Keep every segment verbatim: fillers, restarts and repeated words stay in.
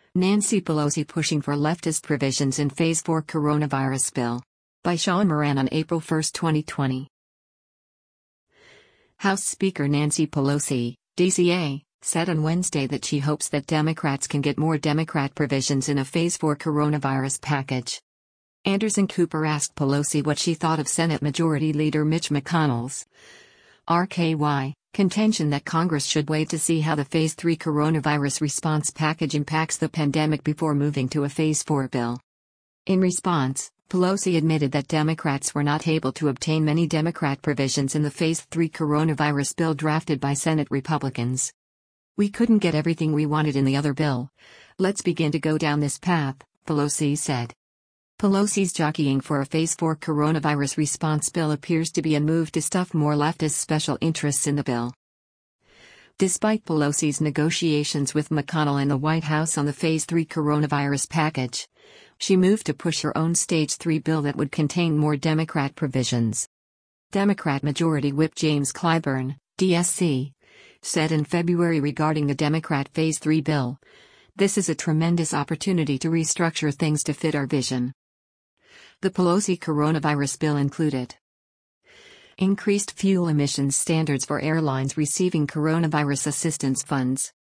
Nancy Pelosi pushing for leftist provisions in Phase four Coronavirus Bill. By Sean Moran on April first, twenty twenty. House Speaker Nancy Pelosi, D C A, said on Wednesday that she hopes that Democrats can get more Democrat provisions in a Phase four coronavirus package. Anderson Cooper asked Pelosi what she thought of Senate Majority Leader Mitch McConnell's R K Y contention that Congress should wait to see how the Phase three coronavirus response package impacts the pandemic before moving to a Phase four bill. In response, Pelosi admitted that Democrats were not able to obtain many Democrat provisions in the Phase three coronavirus bill drafted by Senate Republicans. "We couldn't get everything we wanted in the other bill. Let's begin to go down this path," Pelosi said. Pelosi's jockeying for a Phase four coronavirus response bill appears to be a move to stuff more leftist special interests in the bill. Despite Pelosi's negotiations with McConnell and the White House on the Phase three coronavirus package, she moved to push her own Stage three bill that would contain more Democrat provisions. Democrat Majority Whip James Clyburn, D S C, said in February regarding the Democrat Phase three bill, "This is a tremendous opportunity to restructure things to fit our vision." The Pelosi coronavirus bill included increased fuel emissions standards for airlines receiving coronavirus assistance funds,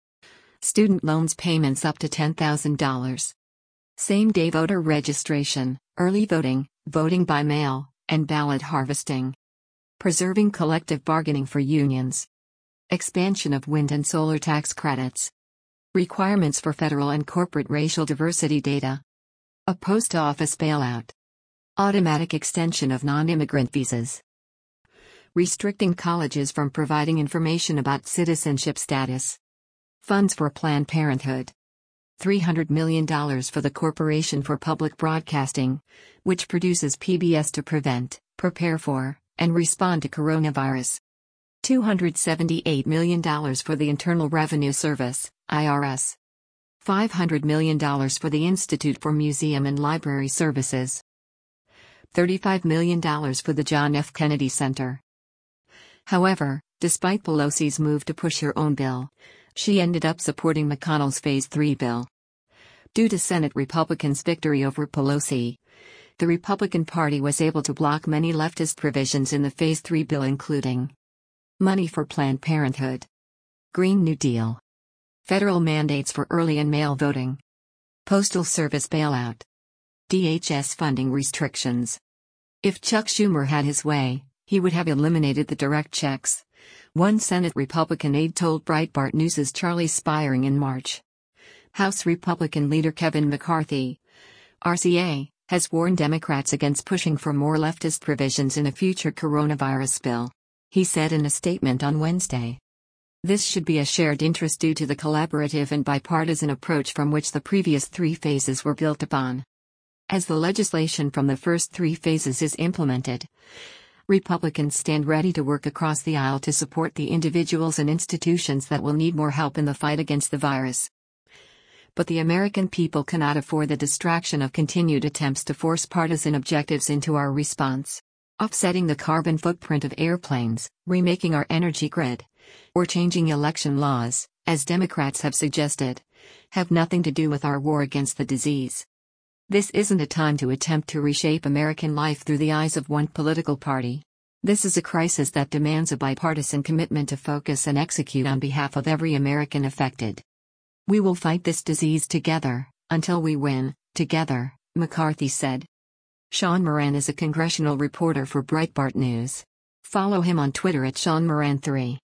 student loans payments up to ten thousand dollars, same-day voter registration, early voting, voting by mail, and ballot harvesting, preserving collective bargaining for unions, expansion of wind and solar tax credits, requirements for federal and corporate racial diversity data, a post office bailout, automatic extension of non-immigrant visas, restricting colleges from providing information about citizenship status, funds for Planned Parenthood, three hundred million dollars for the Corporation for Public Broadcasting, which produces P B S to prevent, prepare for, and respond to coronavirus, two hundred seventy-eight million dollars for the Internal Revenue Service, I R S, five hundred million dollars for the Institute for Museum and Library Services, thirty-five million dollars for the John F. Kennedy Center. However, despite Pelosi's move to push her own bill, she ended up supporting McConnell's Phase three bill. Due to Senate Republicans' victory over Pelosi, the Republican Party was able to block many leftist provisions in the Phase three bill, including money for Planned Parenthood, Green New Deal, federal mandates for early and mail voting, Postal Service bailout, D H S funding restrictions. If Chuck Schumer had his way, he would have eliminated the direct checks, one Senate Republican aide told Breitbart News' Charlie Spiering in March. House Republican leader Kevin McCarthy, R C A, has warned Democrats against pushing for more leftist provisions in a future coronavirus bill. He said in a statement on Wednesday, "This should be a shared interest due to the collaborative and bipartisan approach from which the previous three phases were built upon. As the legislation from the first three phases is implemented, Republicans stand ready to work across the aisle to support the individuals and institutions that will need more help in the fight against the virus. But the American people cannot afford the distraction of continued attempts to force partisan objectives into our response. Offsetting the carbon footprint of airplanes, remaking our energy grid, or changing election laws, as Democrats have suggested, have nothing to do with our war against the disease. This isn't a time to attempt to reshape American life through the eyes of one political party. This is a crisis that demands a bipartisan commitment to focus and execute on behalf of every American affected. We will fight this disease together, until we win, together," McCarthy said. Sean Moran is a congressional reporter for Breitbart News. Follow him on Twitter at Sean Moran three.